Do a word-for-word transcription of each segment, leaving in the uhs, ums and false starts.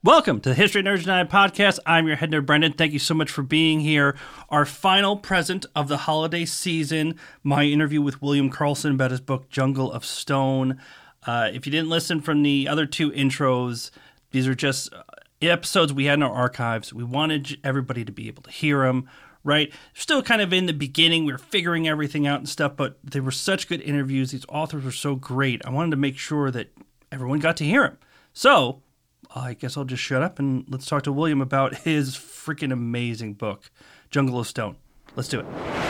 Welcome to the History Nerds United podcast. I'm your head nerd, Brendan. Thank you so much for being here. Our final present of the holiday season, my interview with William Karlsson about his book, Jungle of Stone. Uh, if you didn't listen from the other two intros, these are just episodes we had in our archives. We wanted everybody to be able to hear them, right? Still kind of in the beginning. We were figuring everything out and stuff, but they were such good interviews. These authors were so great. I wanted to make sure that everyone got to hear them. So I guess I'll just shut up and let's talk to William about his freaking amazing book, Jungle of Stone. Let's do it.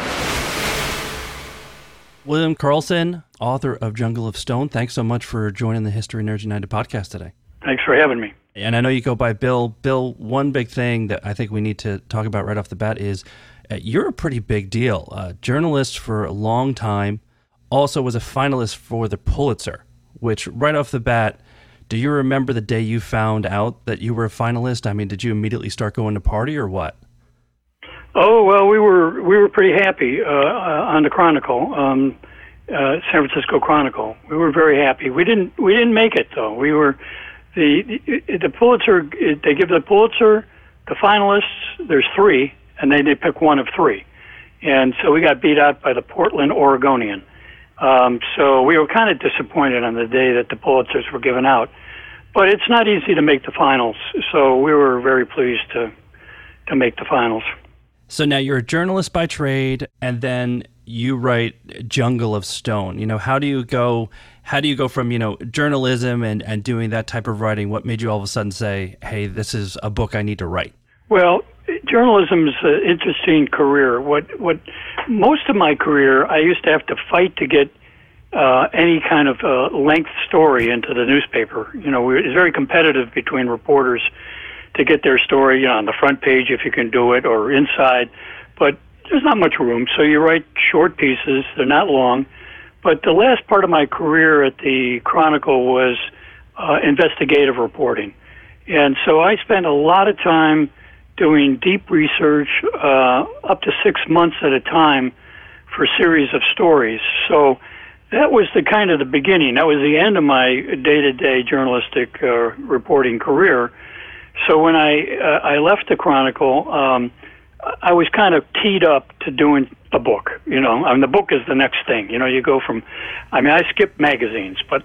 William Karlsson, author of Jungle of Stone, thanks so much for joining the History Nerds United podcast today. Thanks for having me. And I know you go by Bill. Bill, one big thing that I think we need to talk about right off the bat is uh, you're a pretty big deal. Uh, journalist for a long time, also was a finalist for the Pulitzer, which right off the bat, do you remember the day you found out that you were a finalist? I mean, did you immediately start going to party or what? Oh, well, we were we were pretty happy uh, uh, on the Chronicle, um, uh, San Francisco Chronicle. We were very happy. We didn't we didn't make it though. We were the the, the Pulitzer. They give the Pulitzer the finalists. There's three, and then they pick one of three, and so we got beat out by the Portland Oregonian. Um, so we were kind of disappointed on the day that the Pulitzers were given out. But it's not easy to make the finals, so we were very pleased to to make the finals. So now you're a journalist by trade, and then you write Jungle of Stone. You know, how do you go? How do you go from you know journalism and, and doing that type of writing? What made you all of a sudden say, "Hey, this is a book I need to write"? Well, journalism is an interesting career. What what most of my career, I used to have to fight to get uh, any kind of uh, length story into the newspaper. You know, we, it's very competitive between reporters to get their story, you know, on the front page if you can do it, or inside. But there's not much room, so you write short pieces. They're not long. But the last part of my career at the Chronicle was uh, investigative reporting, and so I spent a lot of time doing deep research, uh, up to six months at a time for a series of stories. So that was the kind of the beginning. That was the end of my day-to-day journalistic uh, reporting career. So when I uh, I left the Chronicle, um, I was kind of teed up to doing a book. You know, I mean, the book is the next thing. You know, you go from, I mean, I skipped magazines, but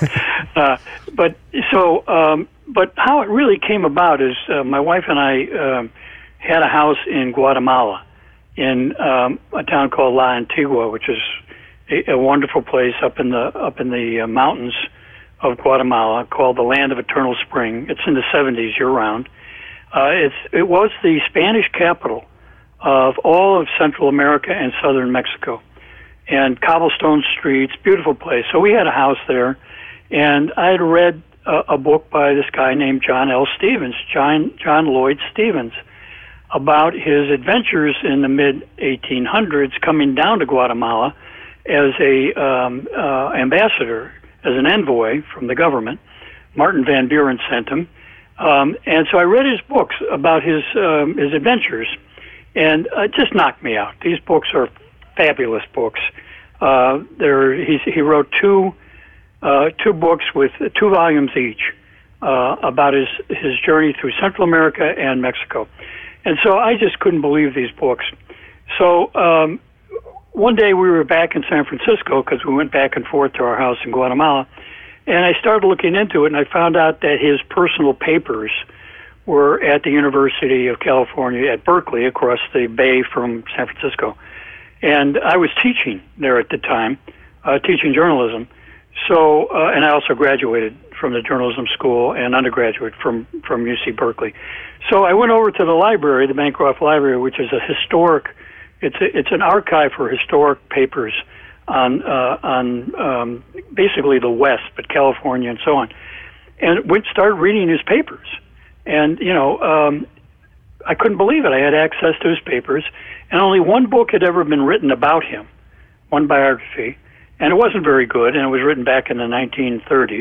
uh, but so. Um, But how it really came about is uh, my wife and I um, had a house in Guatemala, in um, a town called La Antigua, which is a, a wonderful place up in the up in the uh, mountains of Guatemala, called the Land of Eternal Spring. It's in the seventies year round. Uh, it's it was the Spanish capital of all of Central America and southern Mexico, and cobblestone streets, beautiful place. So we had a house there, and I had read a book by this guy named John L. Stevens, John John Lloyd Stevens, about his adventures in the mid eighteen hundreds coming down to Guatemala as a um, uh, ambassador, as an envoy from the government. Martin Van Buren sent him, um, and so I read his books about his um, his adventures, and it just knocked me out. These books are fabulous books. Uh, there, he he wrote two. Uh, two books with two volumes each uh, about his, his journey through Central America and Mexico. And so I just couldn't believe these books. So um, one day we were back in San Francisco because we went back and forth to our house in Guatemala, and I started looking into it, and I found out that his personal papers were at the University of California at Berkeley, across the bay from San Francisco. And I was teaching there at the time, uh, teaching journalism. So, uh, and I also graduated from the journalism school and undergraduate from, from U C Berkeley. So I went over to the library, the Bancroft Library, which is a historic, it's a, it's an archive for historic papers on uh, on um, basically the West, but California and so on. And went started reading his papers, and you know, um, I couldn't believe it. I had access to his papers, and only one book had ever been written about him, one biography. And it wasn't very good, and it was written back in the nineteen thirties.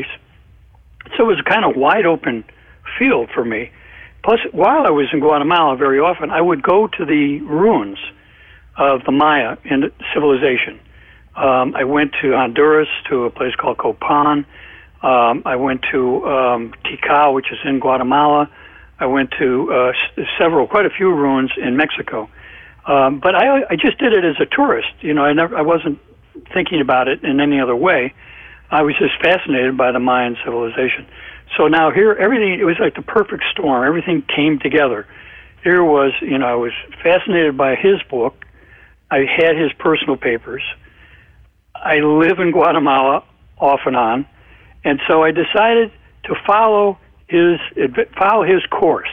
So it was a kind of wide open field for me. Plus, while I was in Guatemala very often, I would go to the ruins of the Maya in civilization. Um, I went to Honduras, to a place called Copan. Um, I went to um, Tikal, which is in Guatemala. I went to uh, s- several, quite a few ruins in Mexico. Um, but I, I just did it as a tourist. You know, I never, I wasn't thinking about it in any other way. I was just fascinated by the Mayan civilization. So now here, everything, it was like the perfect storm. Everything came together. Here was, you know, I was fascinated by his book. I had his personal papers. I live in Guatemala off and on. And so I decided to follow his follow his course,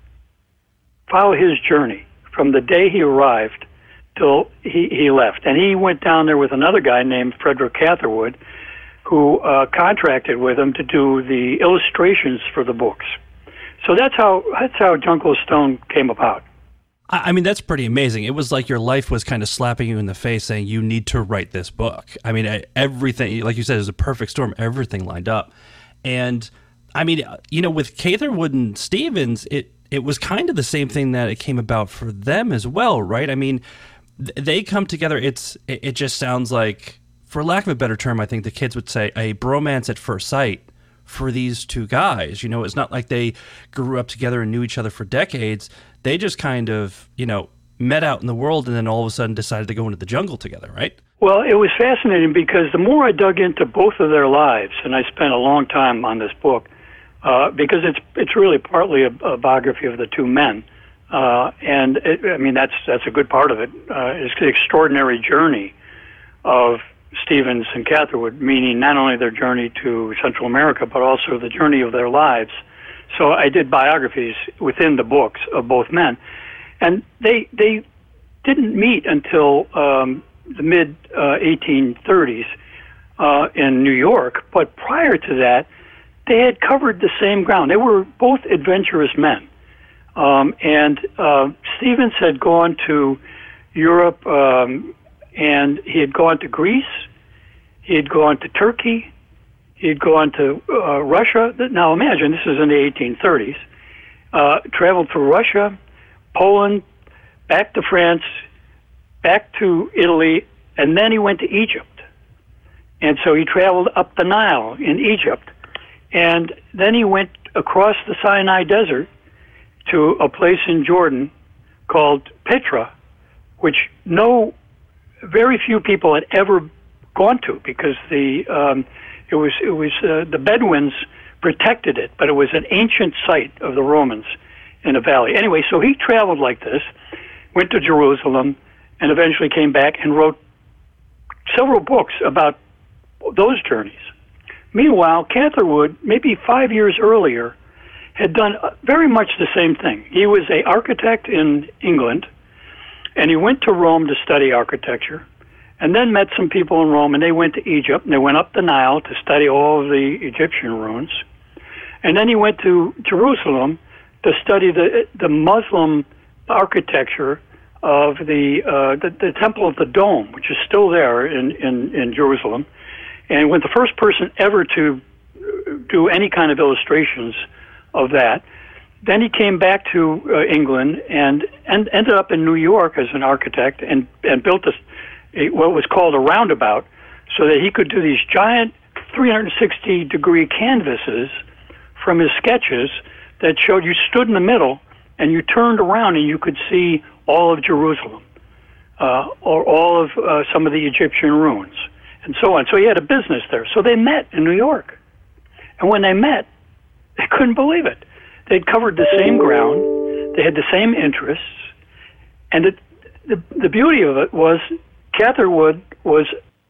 follow his journey from the day he arrived till he, he left. And he went down there with another guy named Frederick Catherwood, who uh, contracted with him to do the illustrations for the books. So that's how that's how Jungle of Stone came about. I mean, that's pretty amazing. It was like your life was kind of slapping you in the face saying, you need to write this book. I mean, everything, like you said, it was a perfect storm. Everything lined up. And, I mean, you know, with Catherwood and Stevens, it, it was kind of the same thing that it came about for them as well, right? I mean, th- they come together. It's It, it just sounds like, for lack of a better term, I think the kids would say, a bromance at first sight for these two guys. You know, it's not like they grew up together and knew each other for decades. They just kind of, you know, met out in the world and then all of a sudden decided to go into the jungle together, right? Well, it was fascinating because the more I dug into both of their lives, and I spent a long time on this book, uh, because it's it's really partly a, a biography of the two men, uh, and it, I mean that's that's a good part of it. Uh, it's the extraordinary journey of Stevens and Catherwood, meaning not only their journey to Central America, but also the journey of their lives. So I did biographies within the books of both men, and they they didn't meet until um, the mid uh, eighteen thirties uh, in New York. But prior to that, they had covered the same ground. They were both adventurous men, um, and uh, Stevens had gone to Europe, um, and he had gone to Greece. He had gone to Turkey. He'd gone to uh, Russia. Now imagine, this is in the eighteen thirties. Uh, traveled through Russia, Poland, back to France, back to Italy, and then he went to Egypt. And so he traveled up the Nile in Egypt. And then he went across the Sinai Desert to a place in Jordan called Petra, which no, very few people had ever gone to because the... Um, It was it was uh, the Bedouins protected it, but it was an ancient site of the Romans in a valley. Anyway, so he traveled like this, went to Jerusalem, and eventually came back and wrote several books about those journeys. Meanwhile, Catherwood, maybe five years earlier, had done very much the same thing. He was an architect in England, and he went to Rome to study architecture. And then met some people in Rome, and they went to Egypt, and they went up the Nile to study all of the Egyptian ruins. And then he went to Jerusalem to study the the Muslim architecture of the uh, the, the Temple of the Dome, which is still there in, in, in Jerusalem. And was the first person ever to do any kind of illustrations of that. Then he came back to uh, England and, and ended up in New York as an architect and, and built this what was called a roundabout, so that he could do these giant three hundred sixty degree canvases from his sketches that showed you stood in the middle and you turned around and you could see all of Jerusalem, uh, or all of uh, some of the Egyptian ruins, and so on. So he had a business there. So they met in New York. And when they met, they couldn't believe it. They'd covered the same ground, they had the same interests, and it, the, the beauty of it was Catherwood was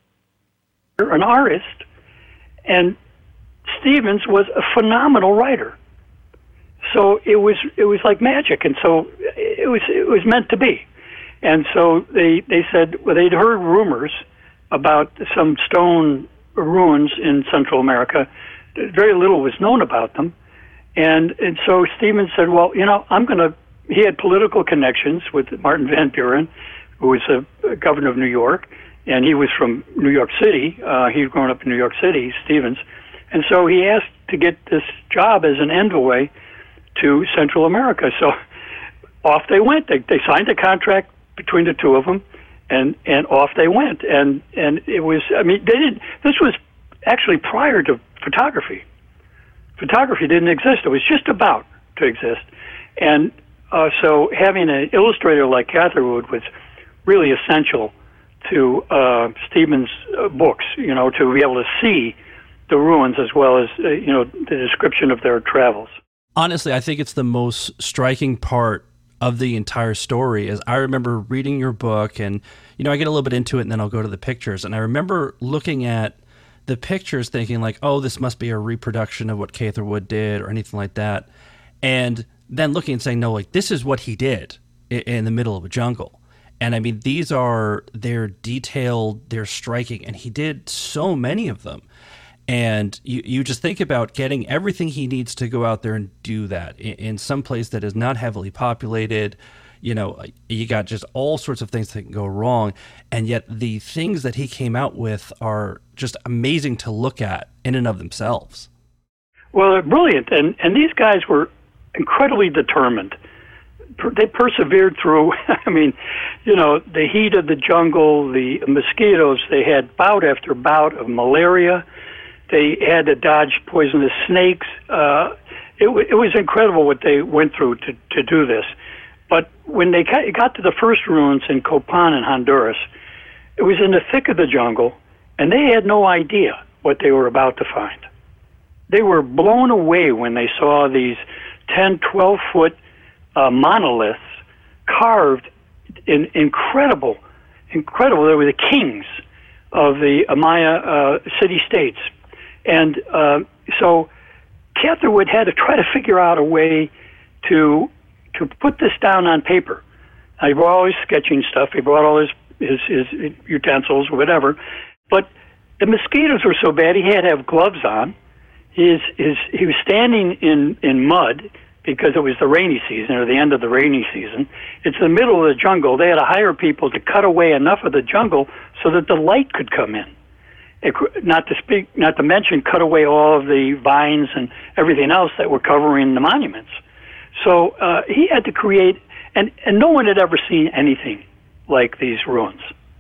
an artist, and Stevens was a phenomenal writer. So it was it was like magic, and so it was it was meant to be. And so they they said, well, they'd heard rumors about some stone ruins in Central America. Very little was known about them, and and so Stevens said, well, you know, I'm going to. He had political connections with Martin Van Buren, who was a, a governor of New York, and he was from New York City. Uh, he'd grown up in New York City, Stevens. And so he asked to get this job as an envoy to Central America. So off they went. They, they signed a contract between the two of them, and, and off they went. And and it was, I mean, they didn't, this was actually prior to photography. Photography didn't exist. It was just about to exist. And uh, so having an illustrator like Catherwood was really essential to uh, Stephens' uh, books, you know, to be able to see the ruins as well as, uh, you know, the description of their travels. Honestly, I think it's the most striking part of the entire story. Is I remember reading your book, and, you know, I get a little bit into it and then I'll go to the pictures. And I remember looking at the pictures thinking like, oh, this must be a reproduction of what Catherwood did or anything like that. And then looking and saying, no, like this is what he did in the middle of a jungle. And I mean, these are, they're detailed, they're striking, and he did so many of them. And you, you just think about getting everything he needs to go out there and do that in, in some place that is not heavily populated. You know, you got just all sorts of things that can go wrong. And yet the things that he came out with are just amazing to look at in and of themselves. Well, they're brilliant. And, and these guys were incredibly determined. They persevered through, I mean, you know, the heat of the jungle, the mosquitoes. They had bout after bout of malaria. They had to dodge poisonous snakes. Uh, it, w- it was incredible what they went through to, to do this. But when they got to the first ruins in Copan in Honduras, it was in the thick of the jungle, and they had no idea what they were about to find. They were blown away when they saw these ten, twelve-foot uh, monoliths carved in incredible, incredible. They were the kings of the Maya uh, city-states. And uh, so Catherwood had to try to figure out a way to to put this down on paper. Now, he brought all his sketching stuff. He brought all his, his, his utensils, whatever. But the mosquitoes were so bad, he had to have gloves on. His, his, he was standing in, in mud because it was the rainy season, or the end of the rainy season. It's the middle of the jungle. They had to hire people to cut away enough of the jungle so that the light could come in. It, not to speak, not to mention, cut away all of the vines and everything else that were covering the monuments. So uh, he had to create, and, and no one had ever seen anything like these ruins.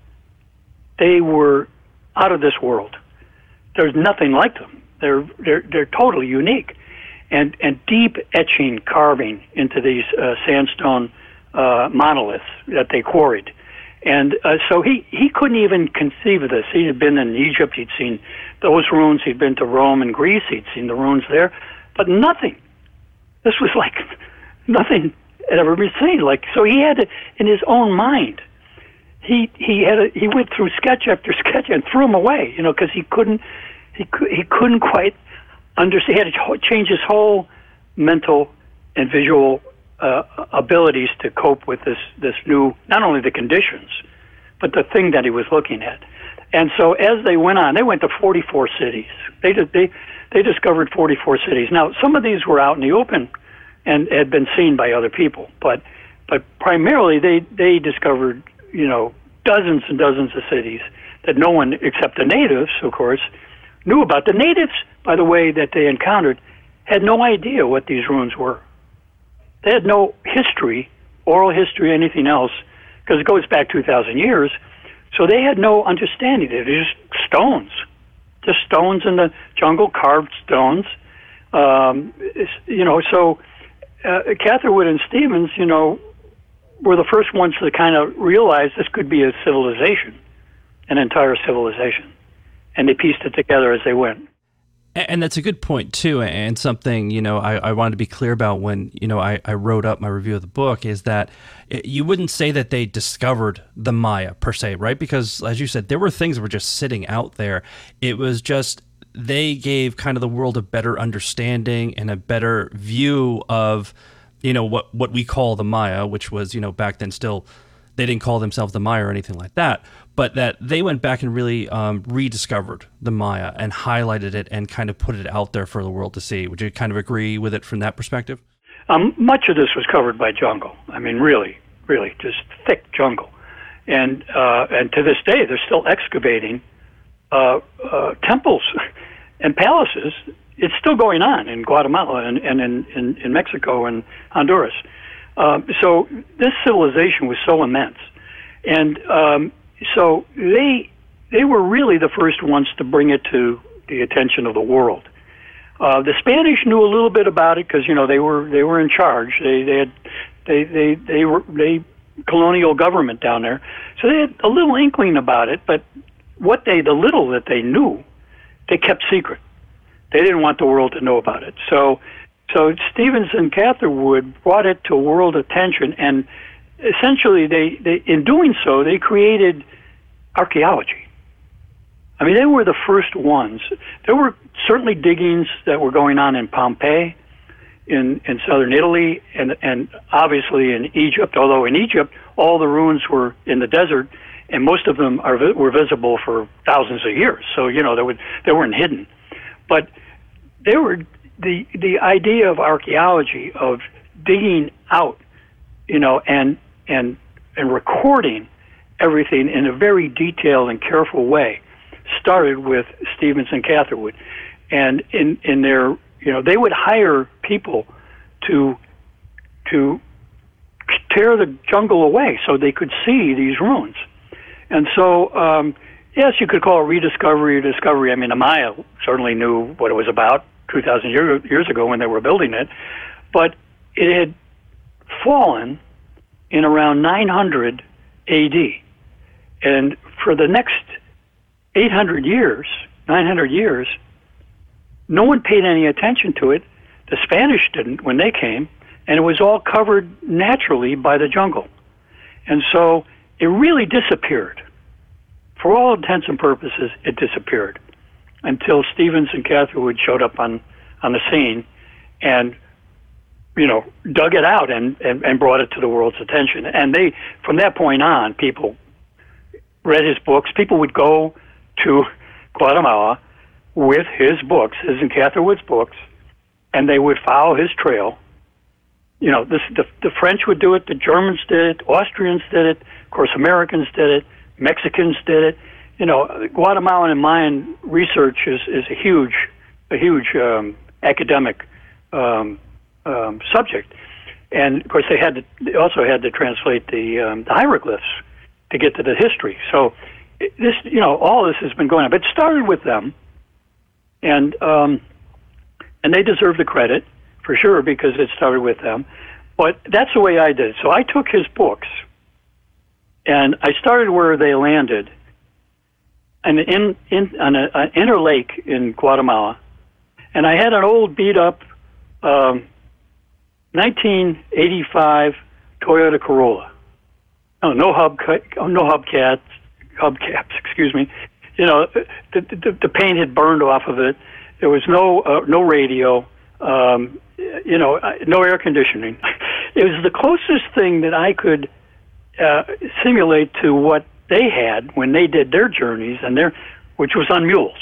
They were out of this world. There's nothing like them. They're they're they're totally unique, and and deep etching, carving into these uh, sandstone uh, monoliths that they quarried. And uh, so he, he couldn't even conceive of this. He had been in Egypt. He'd seen those ruins. He'd been to Rome and Greece. He'd seen the ruins there. But nothing. This was like nothing had ever been seen. Like, so he had to, in his own mind, he he had a, he went through sketch after sketch and threw them away, you know, because he couldn't he he couldn't quite understand. He had to change his whole mental and visual Uh, abilities to cope with this, this new, not only the conditions, but the thing that he was looking at. And so as they went on, they went to forty-four cities. They did, they they discovered forty-four cities. Now, some of these were out in the open and had been seen by other people, but but primarily they, they discovered, you know, dozens and dozens of cities that no one except the natives, of course, knew about. The natives, by the way, that they encountered had no idea what these ruins were. They had no history, oral history, anything else, because it goes back two thousand years. So they had no understanding. They were just stones, just stones in the jungle, carved stones. Um, you know, so uh, Catherwood and Stephens, you know, were the first ones to kind of realize this could be a civilization, an entire civilization. And they pieced it together as they went. And that's a good point, too, and something, you know, I, I wanted to be clear about when, you know, I, I wrote up my review of the book, is that it, you wouldn't say that they discovered the Maya, per se, right? Because, as you said, there were things that were just sitting out there. It was just they gave kind of the world a better understanding and a better view of, you know, what, what we call the Maya, which was, you know, back then still, they didn't call themselves the Maya or anything like that, but that they went back and really um, rediscovered the Maya and highlighted it and kind of put it out there for the world to see. Would you kind of agree with it from that perspective? Um, much of this was covered by jungle. I mean, really, really, just thick jungle. And uh, and to this day, they're still excavating uh, uh, temples and palaces. It's still going on in Guatemala and, and in, in, in Mexico and Honduras. Uh, so this civilization was so immense. And um, so they they were really the first ones to bring it to the attention of the world. Uh, the Spanish knew a little bit about it because you know they were they were in charge. They they had they they they were they colonial government down there, so they had a little inkling about it. But what they the little that they knew, they kept secret. They didn't want the world to know about it. So so Stevens and Catherwood brought it to world attention, and essentially they, they in doing so they created archaeology. I mean, they were the first ones. There were certainly diggings that were going on in Pompeii, in, in southern Italy, and and obviously in Egypt, although in Egypt all the ruins were in the desert, and most of them are were visible for thousands of years. So, you know, they, would, they weren't hidden. But they were the the idea of archaeology, of digging out, you know, and and and recording everything in a very detailed and careful way, started with Stevens and Catherwood. And in, in their, you know, they would hire people to to tear the jungle away so they could see these ruins. And so, um, yes, you could call it rediscovery or discovery. I mean, the Maya certainly knew what it was about two thousand year, years ago when they were building it, but it had fallen in around nine hundred A D. And for the next eight hundred years, nine hundred years, no one paid any attention to it. The Spanish didn't when they came, and it was all covered naturally by the jungle. And so it really disappeared. For all intents and purposes, it disappeared until Stevens and Catherwood showed up on, on the scene and, you know, dug it out and, and, and brought it to the world's attention. And they, from that point on, people read his books. People would go to Guatemala with his books, his and Catherwood's books, and they would follow his trail. You know, this, the, the French would do it, the Germans did it, Austrians did it, of course Americans did it, Mexicans did it. You know, Guatemalan and Mayan research is, is a huge, a huge um, academic um, um, subject. And of course they had to, they also had to translate the, um, the hieroglyphs to get to the history. So this, you know, all this has been going on, but it started with them. And um, and they deserve the credit for sure because it started with them. But that's the way I did it. So I took his books, and I started where they landed, and in in on a, an inner lake in Guatemala, and I had an old beat up um, nineteen eighty-five Toyota Corolla. Oh, no hub, oh, no hubcaps, hubcaps. Excuse me. You know, the, the, the paint had burned off of it. There was no uh, no radio, um, you know, no air conditioning. It was the closest thing that I could uh, simulate to what they had when they did their journeys, and their, which was on mules.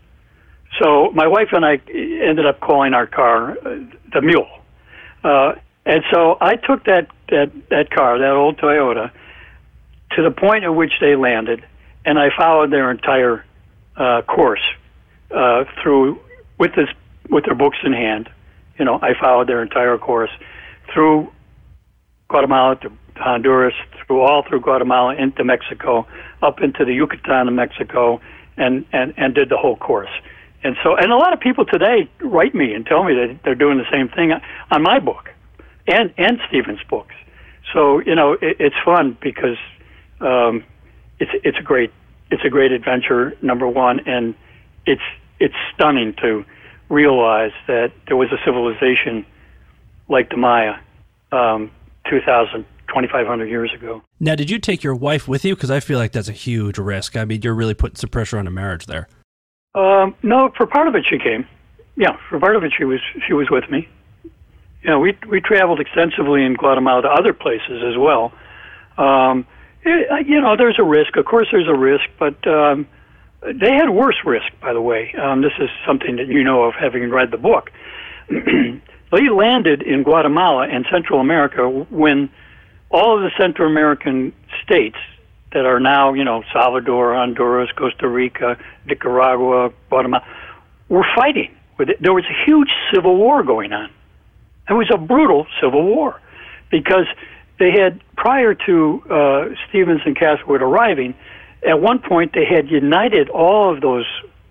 So my wife and I ended up calling our car uh, the Mule. Uh, and so I took that, that, that car, that old Toyota, to the point at which they landed, and I followed their entire uh, course uh, through with this with their books in hand. You know, I followed their entire course through Guatemala to Honduras, through all through Guatemala into Mexico, up into the Yucatan of Mexico, and, and, and did the whole course. And so, and a lot of people today write me and tell me that they're doing the same thing on my book and and Stevens' books. So, you know, it, it's fun because. Um, It's it's a great it's a great adventure, number one, and it's it's stunning to realize that there was a civilization like the Maya um, two thousand, twenty-five hundred years ago. Now, did you take your wife with you? Because I feel like that's a huge risk. I mean, you're really putting some pressure on a marriage there. Um, no, for part of it she came. Yeah, for part of it she was she was with me. You know, we we traveled extensively in Guatemala to other places as well. Um, it, you know, there's a risk. Of course, there's a risk, but um, they had worse risk. By the way, um, this is something that you know of, having read the book. They landed in Guatemala and Central America when all of the Central American states that are now, you know, Salvador, Honduras, Costa Rica, Nicaragua, Guatemala, were fighting. There was a huge civil war going on. It was a brutal civil war because they had, prior to uh, Stevens and Catherwood arriving, at one point they had united all of those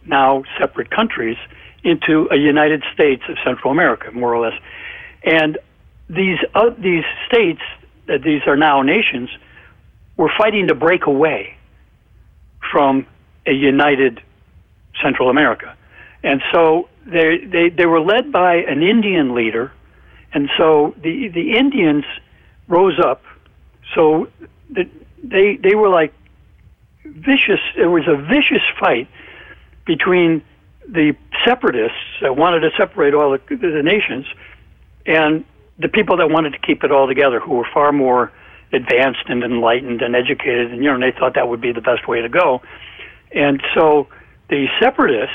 now separate countries into a United States of Central America, more or less. And these uh, these states, that these are now nations, were fighting to break away from a united Central America. And so they they, they were led by an Indian leader, and so the, the Indians rose up. So the, they they were like vicious. There was a vicious fight between the separatists that wanted to separate all the, the nations and the people that wanted to keep it all together, who were far more advanced and enlightened and educated, and you know, and they thought that would be the best way to go. And so the separatists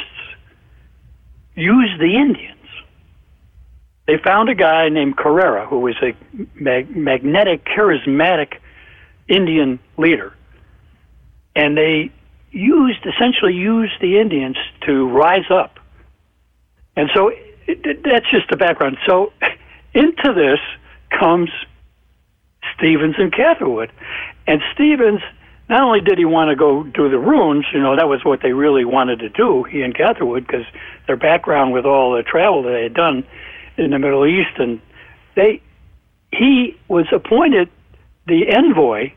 used the Indians. They found a guy named Carrera, who was a mag- magnetic, charismatic Indian leader, and they used, essentially used the Indians to rise up. And so it, it, that's just the background. So into this comes Stevens and Catherwood. And Stevens, not only did he want to go do the runes, you know, that was what they really wanted to do, he and Catherwood, because their background with all the travel that they had done in the Middle East, and they, he was appointed the envoy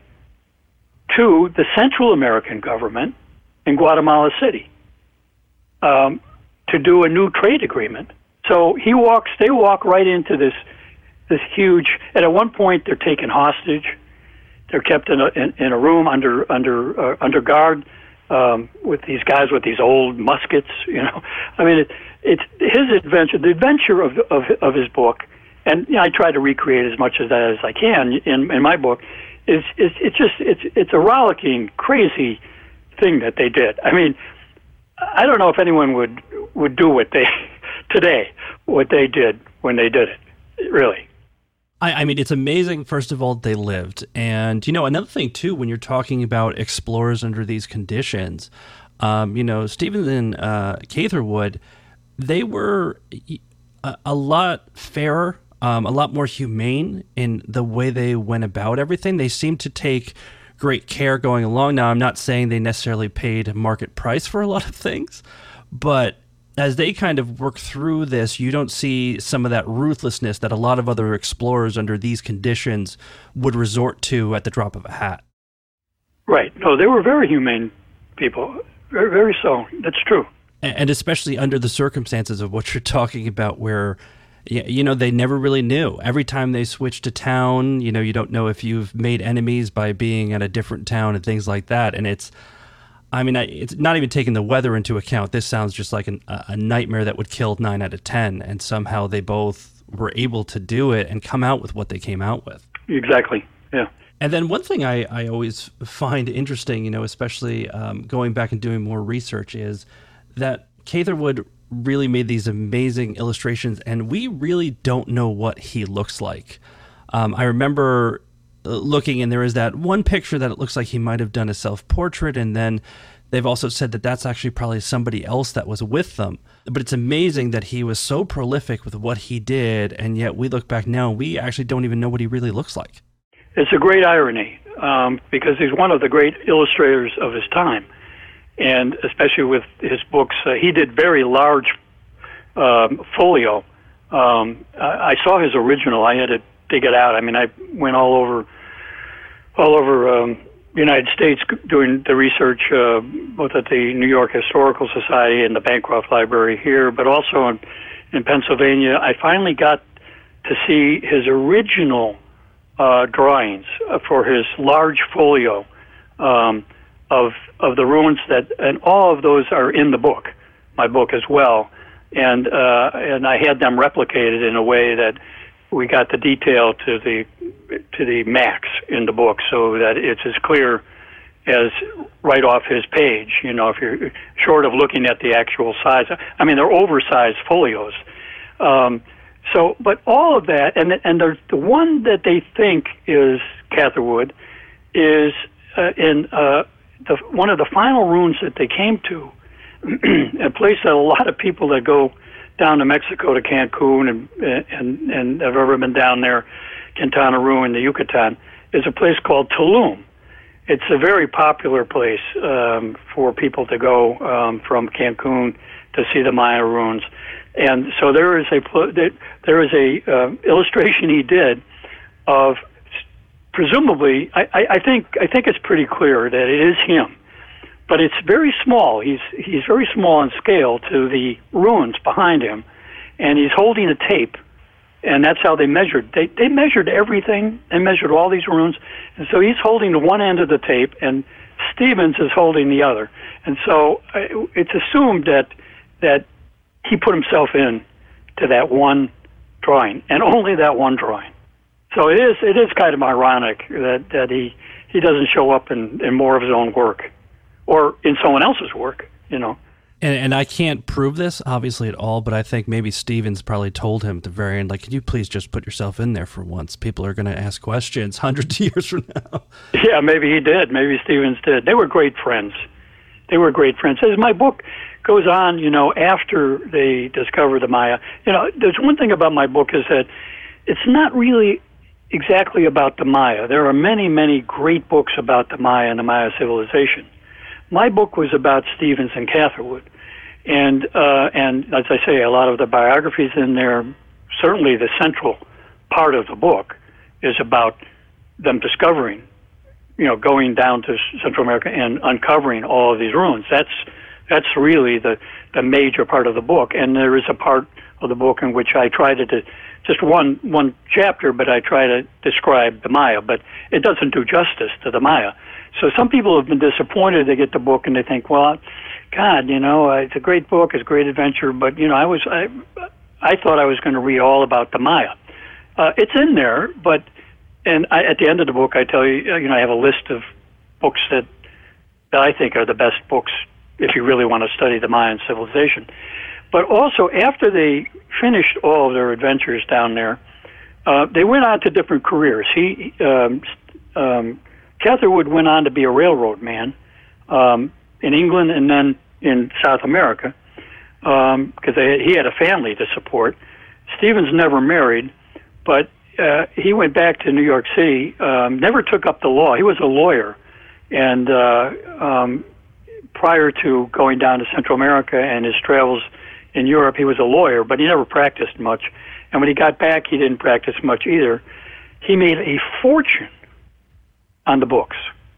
to the Central American government in Guatemala City um, to do a new trade agreement. So he walks, they walk right into this this huge, and at one point they're taken hostage. They're kept in a in, in a room under under uh, under guard um, with these guys with these old muskets. You know, I mean, it, it's his adventure, the adventure of of of his book, and you know, I try to recreate as much of that as I can in in my book. Is it's it's just it's it's a rollicking, crazy thing that they did. I mean, I don't know if anyone would would do what they today what they did when they did it. Really. I, I mean, it's amazing, first of all, they lived. And, you know, another thing, too, when you're talking about explorers under these conditions, um, you know, Stevens and uh, Catherwood, they were a, a lot fairer, um, a lot more humane in the way they went about everything. They seemed to take great care going along. Now, I'm not saying they necessarily paid market price for a lot of things, but as they kind of work through this, you don't see some of that ruthlessness that a lot of other explorers under these conditions would resort to at the drop of a hat. Right. No, they were very humane people. Very, very so. That's true. And especially under the circumstances of what you're talking about, where, you know, they never really knew. Every time they switch to town, you know, you don't know if you've made enemies by being at a different town and things like that. And it's, I mean, it's not even taking the weather into account. This sounds just like an, a nightmare that would kill nine out of ten, and somehow they both were able to do it and come out with what they came out with. Exactly, yeah. And then one thing I, I always find interesting, you know, especially um, going back and doing more research, is that Catherwood really made these amazing illustrations, and we really don't know what he looks like. Um, I remember looking, and there is that one picture that it looks like he might have done a self-portrait, and then they've also said that that's actually probably somebody else that was with them. But it's amazing that he was so prolific with what he did, and yet we look back now, we actually don't even know what he really looks like. It's a great irony, um, because he's one of the great illustrators of his time, and especially with his books, uh, he did very large um, folio. Um, I, I saw his original. I had to dig it out. I mean, I went all over all over um, the United States doing the research, uh, both at the New York Historical Society and the Bancroft Library here, but also in, in Pennsylvania. I finally got to see his original uh, drawings for his large folio um, of of the ruins that, and all of those are in the book, my book as well, and uh, and I had them replicated in a way that we got the detail to the to the max in the book, so that it's as clear as right off his page. You know, if you're short of looking at the actual size, I mean, they're oversized folios. Um, so, but all of that, and and the the one that they think is Catherwood is uh, in uh, the one of the final ruins that they came to, a place that a lot of people that go down to Mexico, to Cancun, and and and have ever been down there, Quintana Roo in the Yucatan, is a place called Tulum. it's a very popular place um, for people to go um, from Cancun to see the Maya ruins. And so there is a there is a uh, illustration he did of, presumably, I, I think I think it's pretty clear that it is him, but it's very small. He's he's very small in scale to the ruins behind him, and he's holding a tape, and that's how they measured. They they measured everything. They measured all these ruins, and so he's holding the one end of the tape, and Stevens is holding the other, and so uh, it's assumed that that he put himself in to that one drawing, and only that one drawing. So it is it is kind of ironic that, that he, he doesn't show up in, in more of his own work, or in someone else's work, you know. And, and I can't prove this, obviously, at all, but I think maybe Stevens probably told him at the very end, like, can you please just put yourself in there for once? People are going to ask questions hundreds of years from now. Yeah, maybe he did. Maybe Stevens did. They were great friends. They were great friends. As my book goes on, you know, after they discover the Maya, you know, there's one thing about my book is that it's not really exactly about the Maya. There are many, many great books about the Maya and the Maya civilization. My book was about Stevens and Catherwood. And, uh, and as I say, a lot of the biographies in there, certainly the central part of the book is about them discovering, you know, going down to Central America and uncovering all of these ruins. That's that's really the, the major part of the book. And there is a part of the book in which I try to, to just one one chapter, but I try to describe the Maya, but it doesn't do justice to the Maya. So some people have been disappointed. They get the book and they think, well, God, you know, it's a great book, it's a great adventure, but you know, I was I I thought I was going to read all about the Maya. Uh, it's in there, but and I, at the end of the book, I tell you, you know, I have a list of books that that I think are the best books if you really want to study the Mayan civilization. But also, after they finished all of their adventures down there, uh, they went on to different careers. He, um, um, Catherwood went on to be a railroad man um, in England and then in South America, because um, he had a family to support. Stevens never married, but uh, he went back to New York City, um, never took up the law. He was a lawyer, and uh, um, prior to going down to Central America and his travels in Europe, he was a lawyer, but he never practiced much. And when he got back, he didn't practice much either. He made a fortune on the books.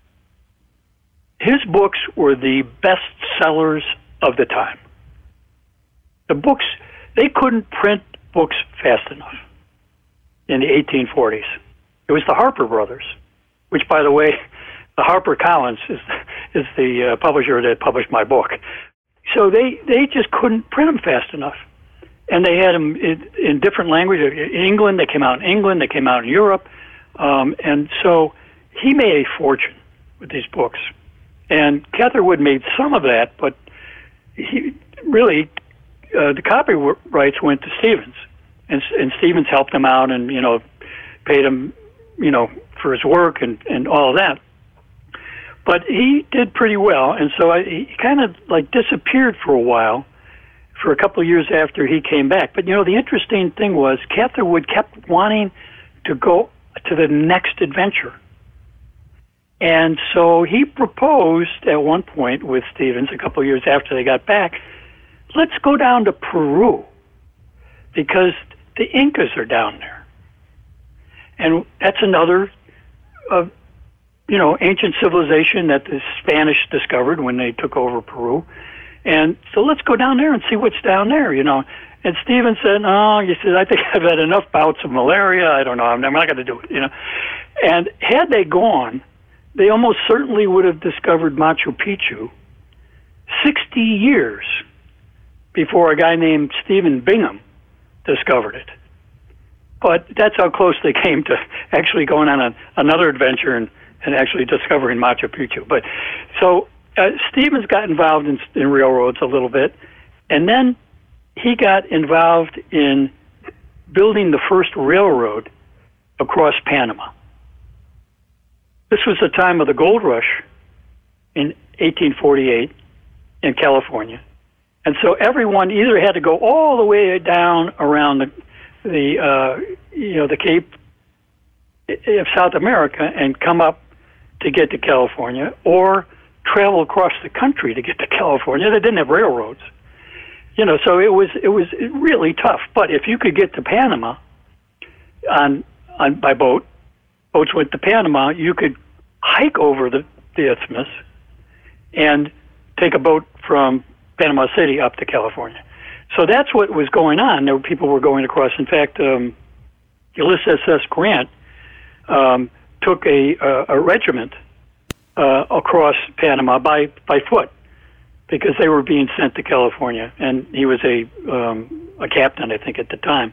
His books were the best sellers of the time. The books, they couldn't print books fast enough in the eighteen forties. It was the Harper Brothers, which, by the way, the HarperCollins is is the uh, publisher that published my book. So they, they just couldn't print them fast enough. And they had them in, in different languages. In England, they came out in England, they came out in Europe. Um, and so he made a fortune with these books. And Catherwood made some of that, but he really, uh, the copyrights went to Stevens. And, and Stevens helped him out and, you know, paid him, you know, for his work and, and all of that. But he did pretty well, and so I, he kind of like disappeared for a while, for a couple of years after he came back. But you know, the interesting thing was Catherwood kept wanting to go to the next adventure, and so he proposed at one point with Stevens a couple of years after they got back, let's go down to Peru because the Incas are down there, and that's another. Uh, you know, ancient civilization that the Spanish discovered when they took over Peru. And so let's go down there and see what's down there, you know. And Stevens said, oh, he said, I think I've had enough bouts of malaria. I don't know. I'm, I'm not going to do it, you know. And had they gone, they almost certainly would have discovered Machu Picchu sixty years before a guy named Stephen Bingham discovered it. But that's how close they came to actually going on a, another adventure and and actually discovering Machu Picchu. But so uh, Stevens got involved in, in railroads a little bit, and then he got involved in building the first railroad across Panama. This was the time of the gold rush in eighteen forty-eight in California. And so everyone either had to go all the way down around the, the uh, you know, the Cape of South America and come up to get to California or travel across the country to get to California. They didn't have railroads. You know, so it was it was really tough. But if you could get to Panama on on by boat, boats went to Panama, you could hike over the, the isthmus and take a boat from Panama City up to California. So that's what was going on. There were people were going across. In fact, um, Ulysses S. Grant um, took a, a, a regiment uh, across Panama by, by foot, because they were being sent to California, and he was a um, a captain, I think, at the time.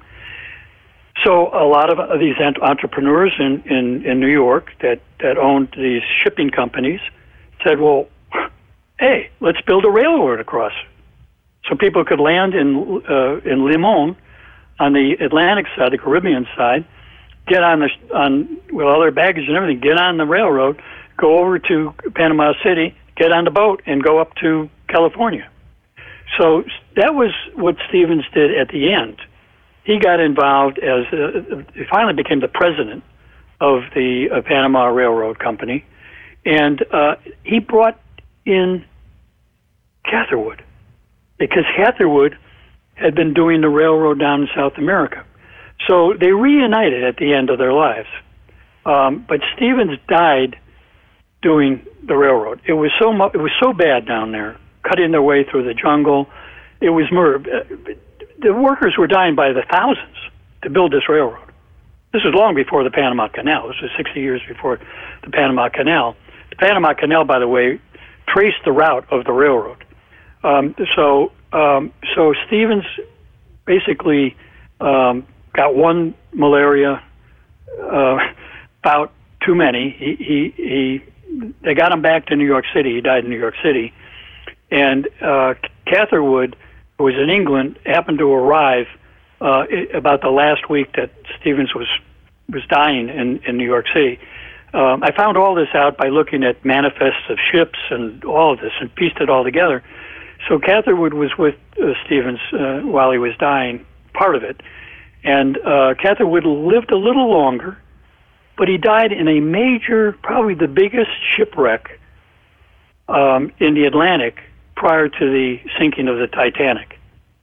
So a lot of these entrepreneurs in, in, in New York that, that owned these shipping companies said, well, hey, let's build a railroad across. So people could land in uh, in Limon on the Atlantic side, the Caribbean side, get on the on with all their baggage and everything, get on the railroad, go over to Panama City, get on the boat, and go up to California. So that was what Stevens did at the end. He got involved as uh, he finally became the president of the uh, Panama Railroad Company, and uh, he brought in Catherwood, because Catherwood had been doing the railroad down in South America. So they reunited at the end of their lives. Um, but Stevens died doing the railroad. It was so mu- it was so bad down there, cutting their way through the jungle. It was murder. The workers were dying by the thousands to build this railroad. This was long before the Panama Canal. This was sixty years before the Panama Canal. The Panama Canal, by the way, traced the route of the railroad. Um, so, um, so Stevens basically um, got one malaria uh, bout too many. He, he, he, they got him back to New York City. He died in New York City, and uh, Catherwood, who was in England, happened to arrive uh, about the last week that Stevens was was dying in, in New York City. Um, I found all this out by looking at manifests of ships and all of this and pieced it all together. So Catherwood was with uh, Stevens uh, while he was dying, part of it. And uh, Catherwood lived a little longer, but he died in a major, probably the biggest shipwreck um, in the Atlantic prior to the sinking of the Titanic.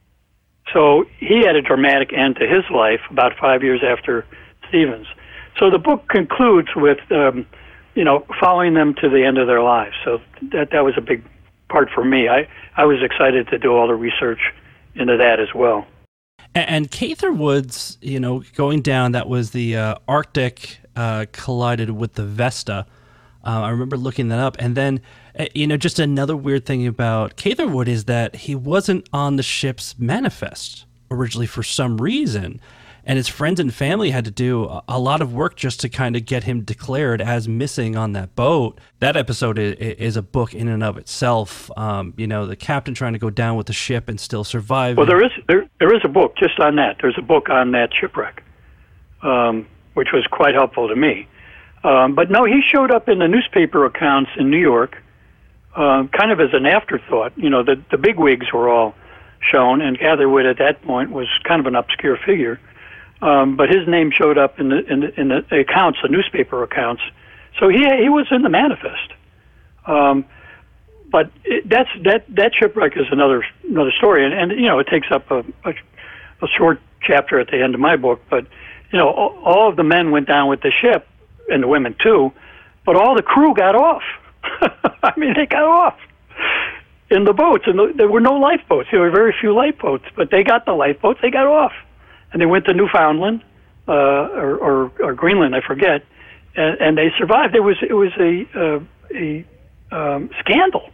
So he had a dramatic end to his life about five years after Stevens. So the book concludes with, um, you know, following them to the end of their lives. So that that was a big part for me. I, I was excited to do all the research into that as well. And Catherwood's, you know, going down, that was the uh, Arctic uh, collided with the Vesta. Uh, I remember looking that up. And then, uh, you know, just another weird thing about Catherwood is that he wasn't on the ship's manifest originally for some reason. And his friends and family had to do a lot of work just to kind of get him declared as missing on that boat. That episode is a book in and of itself. Um, you know, the captain trying to go down with the ship and still survive. Well, there is there there is a book just on that. There's a book on that shipwreck, um, which was quite helpful to me. Um, but no, he showed up in the newspaper accounts in New York, uh, kind of as an afterthought. You know, the the bigwigs were all shown, and Catherwood at that point was kind of an obscure figure. Um, but his name showed up in the, in the in the accounts, the newspaper accounts. So he he was in the manifest. Um, but it, that's that that shipwreck is another another story, and, and you know it takes up a, a a short chapter at the end of my book. But you know all, all of the men went down with the ship, and the women too. But all the crew got off. I mean, they got off in the boats, and the, there were no lifeboats. There were very few lifeboats, but they got the lifeboats. They got off. And they went to Newfoundland uh, or, or, or Greenland, I forget, and, and they survived. It was it was a uh, a um, scandal.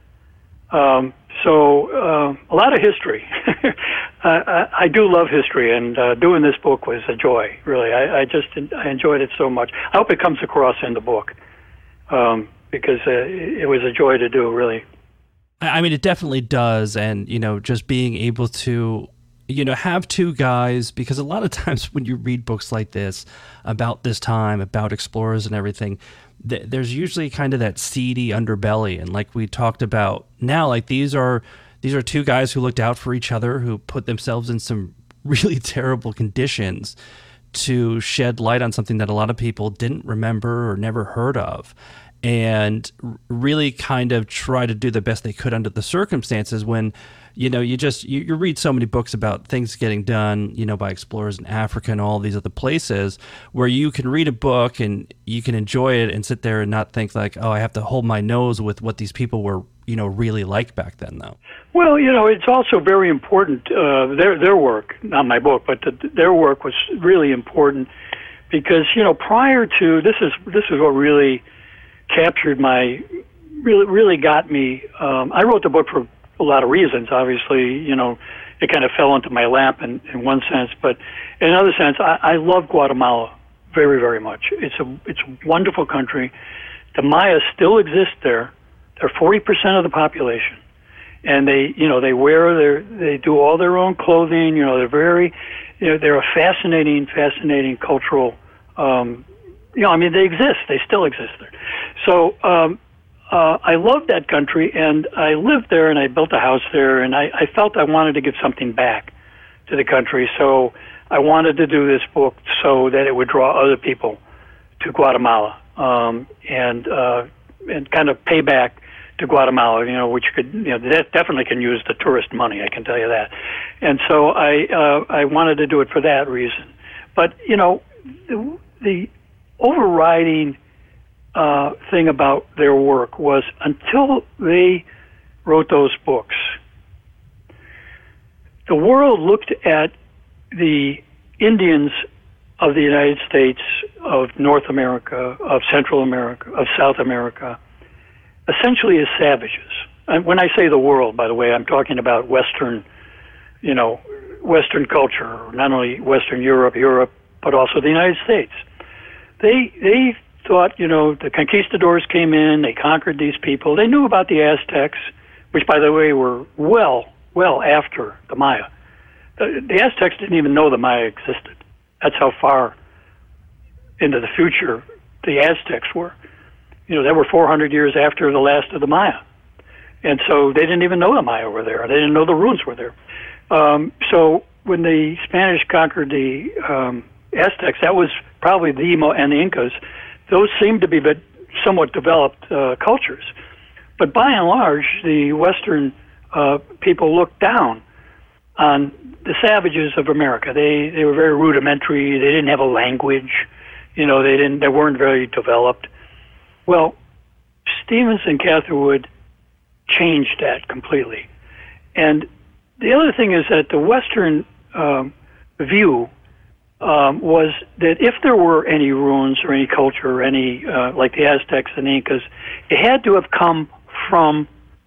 Um, so uh, a lot of history. I, I do love history, and uh, doing this book was a joy. Really, I, I just I enjoyed it so much. I hope it comes across in the book um, because uh, it was a joy to do. Really. I mean, it definitely does, and you know, just being able to. You know, have two guys, because a lot of times when you read books like this about this time, about explorers and everything, th- there's usually kind of that seedy underbelly. And like we talked about now, like these are these are two guys who looked out for each other, who put themselves in some really terrible conditions to shed light on something that a lot of people didn't remember or never heard of. and really kind of try to do the best they could under the circumstances when, you know, you just, you, you read so many books about things getting done, you know, by explorers in Africa and all these other places where you can read a book and you can enjoy it and sit there and not think like, oh, I have to hold my nose with what these people were, you know, really like back then, though. Well, you know, it's also very important, uh, their their work, not my book, but the, their work was really important because, you know, prior to, this is this is what really captured my, really really got me. Um, I wrote the book for a lot of reasons. Obviously, you know, it kind of fell into my lap in, in one sense, but in another sense, I, I love Guatemala very, very much. It's a it's a wonderful country. The Maya still exist there. They're forty percent of the population, and they, you know, they wear their, they do all their own clothing. You know, they're very, you know, they're a fascinating, fascinating cultural. Um, you know, I mean, they exist. They still exist there. So um, uh, I love that country, and I lived there, and I built a house there, and I, I felt I wanted to give something back to the country. So I wanted to do this book so that it would draw other people to Guatemala, um, and uh, and kind of pay back to Guatemala, you know, which could, you know, that definitely can use the tourist money, I can tell you that. And so I uh, I wanted to do it for that reason. But, you know, the, the overriding uh, thing about their work was until they wrote those books, the world looked at the Indians of the United States, of North America, of Central America, of South America, essentially as savages. And when I say the world, by the way, I'm talking about Western, you know, Western culture, not only Western Europe, Europe, but also the United States. They they thought, you know, the conquistadors came in, they conquered these people. They knew about the Aztecs, which, by the way, were well, well after the Maya. The, the Aztecs didn't even know the Maya existed. That's how far into the future the Aztecs were. You know, they were four hundred years after the last of the Maya. And so they didn't even know the Maya were there. They didn't know the ruins were there. Um, so when the Spanish conquered the um, Aztecs, that was probably the, and the Incas, those seemed to be somewhat developed uh, cultures. But by and large, the Western uh, people looked down on the savages of America. They they were very rudimentary. They didn't have a language. You know, they didn't. They weren't very developed. Well, Stevens and Catherwood changed that completely. And the other thing is that the Western um, view um, was that if there were any ruins or any culture or any, uh, like the Aztecs and the Incas, it had to have come from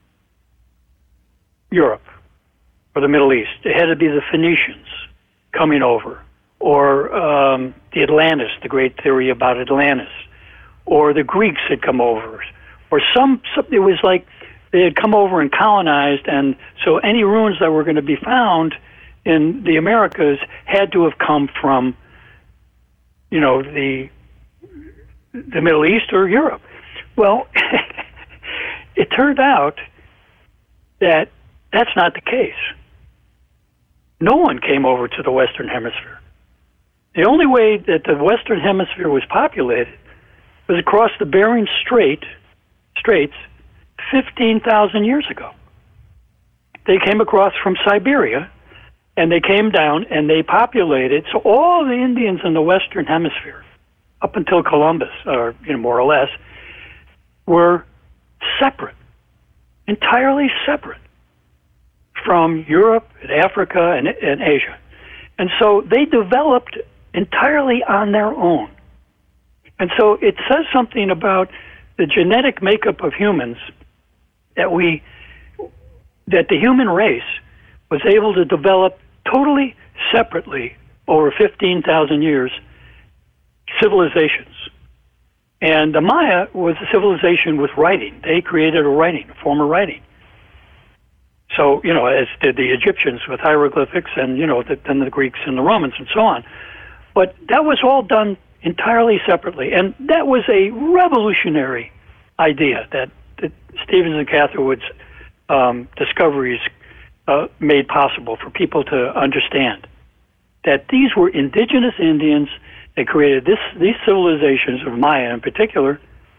Europe or the Middle East. It had to be the Phoenicians coming over, or um, the Atlantis, the great theory about Atlantis, or the Greeks had come over, or some, some it was like they had come over and colonized, and so any ruins that were going to be found in the Americas had to have come from, you know, the the Middle East or Europe. Well, it turned out that that's not the case. No one came over to the Western Hemisphere. The only way that the Western Hemisphere was populated was across the Bering Strait, Straits fifteen thousand years ago. They came across from Siberia, and they came down and they populated. So all the Indians in the Western Hemisphere, up until Columbus, or you know, more or less, were separate, entirely separate from Europe and Africa and, and Asia. And so they developed entirely on their own. And so it says something about the genetic makeup of humans that we, that the human race was able to develop totally separately over fifteen thousand years civilizations. And the Maya was a civilization with writing. They created a writing, a form of writing. So, you know, as did the Egyptians with hieroglyphics, and, you know, the, then the Greeks and the Romans and so on. But that was all done entirely separately. And that was a revolutionary idea that, that Stevens and Catherwood's um, discoveries uh, made possible for people to understand. That these were indigenous Indians that created this, these civilizations of Maya in particular,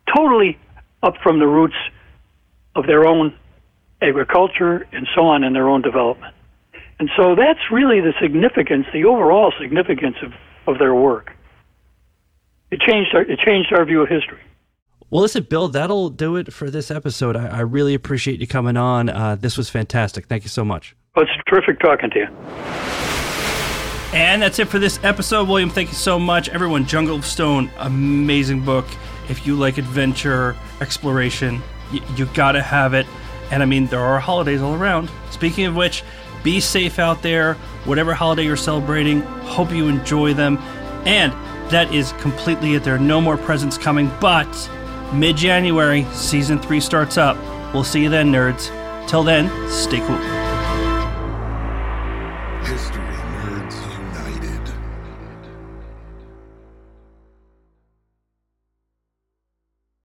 totally up from the roots of their own agriculture and so on in their own development. And so that's really the significance, the overall significance of, of their work. It changed our, it changed our view of history. Well, listen, Bill, that'll do it for this episode. I, I really appreciate you coming on. Uh, this was fantastic. Thank you so much. Well, it's terrific talking to you. And that's it for this episode. William, thank you so much. Everyone, Jungle of Stone, amazing book. If you like adventure, exploration, y- you got to have it. And I mean, there are holidays all around. Speaking of which, be safe out there. Whatever holiday you're celebrating, hope you enjoy them. And that is completely it. There are no more presents coming, but mid-January, season three starts up. We'll see you then, nerds. Till then, stay cool.